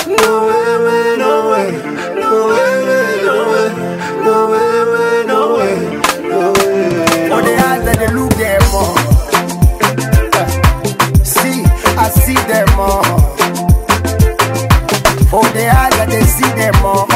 No way, no way, no way, no way, no way, no way, no way. For the eyes that they look them more. See, I see them more. For the eyes that they see them more.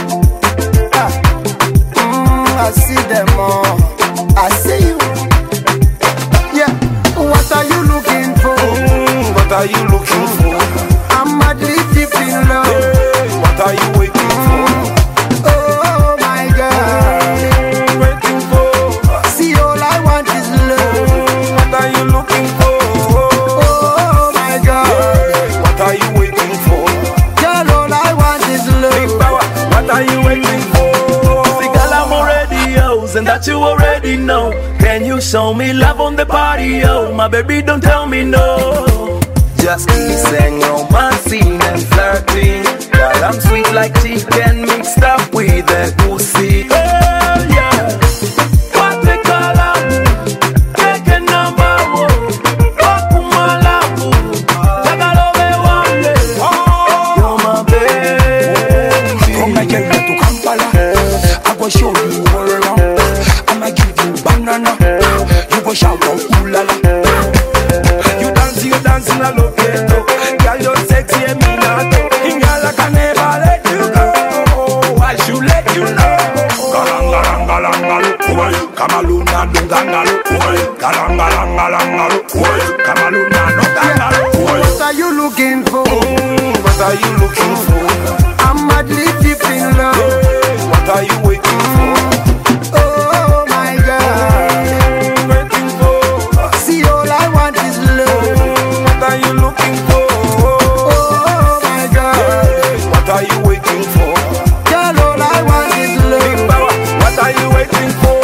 I see them more. I see you. Yeah. What are you looking for? What are you looking for? I'm madly deep in love. Hey, what are you waiting for? Oh my God. Waiting for. See, all I want is love. What are you looking for? Oh my God. Hey, what are you waiting for? Girl, all I want is Big love. power, what are you waiting for? See, girl, I'm already yours, and that you already know. Can you show me love on the party, yo? My baby, don't tell me no. Just kissing, romancing and flirting. Girl, I'm sweet like chicken mixed up with a pussy. Hell yeah. What they call up? Take a number one. Okumalabu. Tagalove one. You're my baby. Come and get to Kampala. I go show you all around. I'ma give you banana. You go shout out ooh la la. You dancing a locato. Girl, you're sexy and me not. Girl, I can never let you go. I should let you know. Galangalangalangalu, Kamaluna no gangalu, Galangalangalangalu, Kamaluna no gangalu. What are you looking for? What are you looking for? I'm madly deep in love. Hey, what are you waiting for? Oh my God. Waiting for. See, all I want is love. What are you looking for? Oh my God. Hey, what are you waiting for? Girl, all I want is Big love. power, what are you waiting for?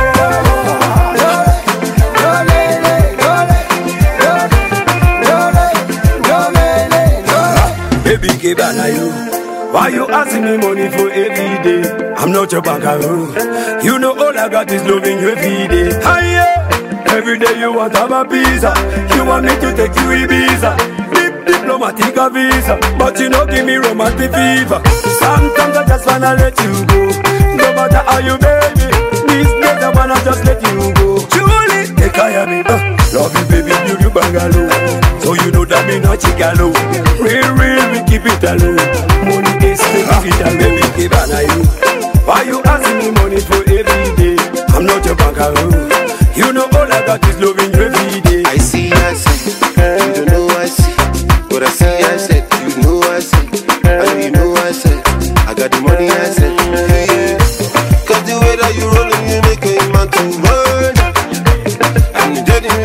Baby, keep an eye you. Why you asking me money for every day? I'm not your buckaroo. You know all I got is loving you every day. Hiya! Every day you want to have a pizza. You want me to take you Ibiza. Diplomatic visa, but you know give me romantic fever. Sometimes I just wanna let you go. No matter how you baby, these days I wanna just let you go. Julie, take care of me. Love you baby, you bungalow. So you know that me not chigalo. Real, we keep it alone. Money is keep it alone. Baby, keep an eye you. Why you asking me money for every day? I'm not your buckaroo. You know all I got is loving you every day. I see, you don't know I see. What I see, I said, you know I said. I know you know I said. I got the money, I said. Yeah. Cause the way that you rollin', you make a man to run. And you didn't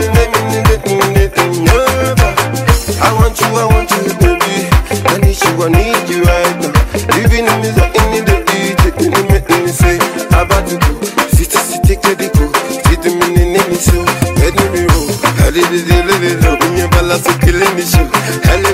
never. I want you, baby. I need you right now. Living in me, in the eat, in the me say, about to go. Sit, take the go. Sit the minute, so let me roll. I did it, in your balance, killing the show.